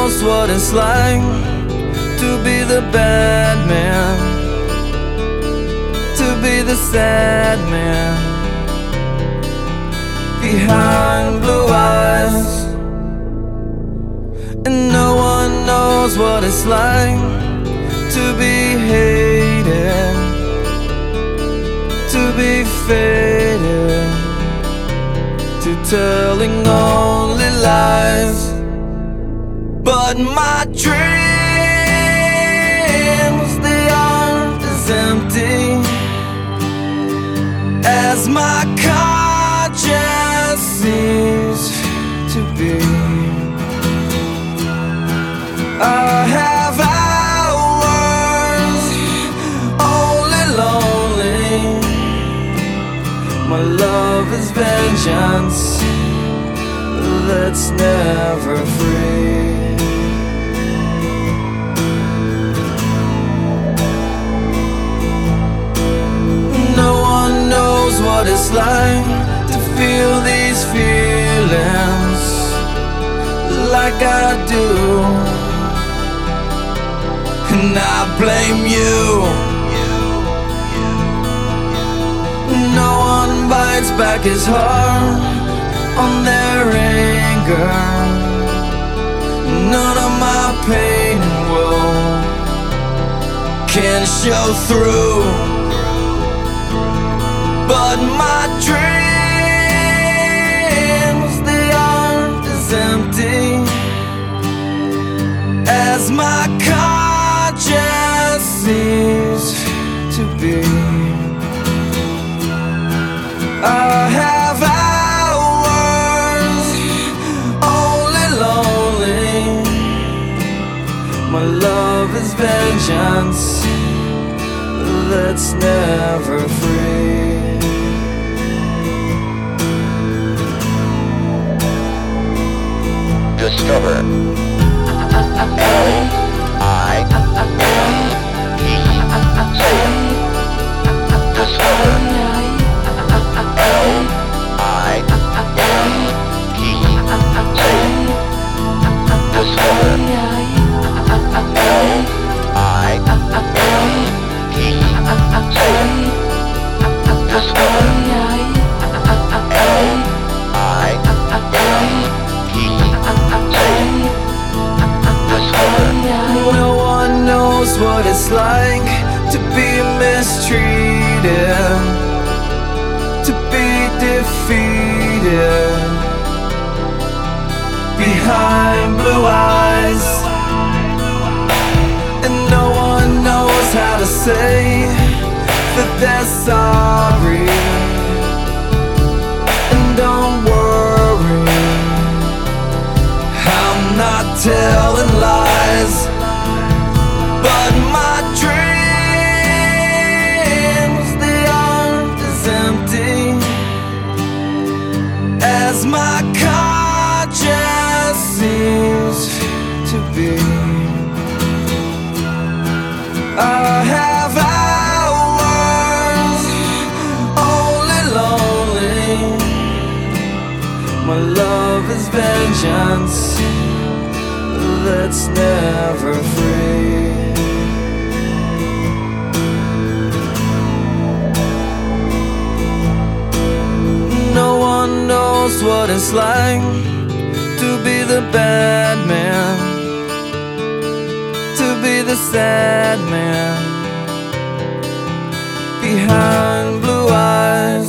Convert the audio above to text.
knows what it's like to be the bad man, to be the sad man behind blue eyes. And no one knows what it's like to be hated, to be faded, to telling only lies. But my dreams, they aren't as empty as my conscience seems to be. I have hours only lonely. My love is vengeance that's never free. No one knows what it's like to feel these feelings like I do. And I blame you. No one bites back his heart on their anger. None of my pain and woe can show through. But my dreams, they aren't as empty as my conscience seems to be. I have hours only lonely. My love is vengeance that's never free. Discover L-I-M-E. Discover L-I-M-E. Discover L-I-M-E. Discover No one knows what it's like to be mistreated, to be defeated behind blue eyes. And no one knows how to say that they're sorry. And don't worry, I'm not telling lies. But my dreams, they aren't as empty as my conscience seems to be. I have hours only lonely. My love is vengeance that's never free. No one knows what it's like to be the bad man, to be the sad man behind blue eyes.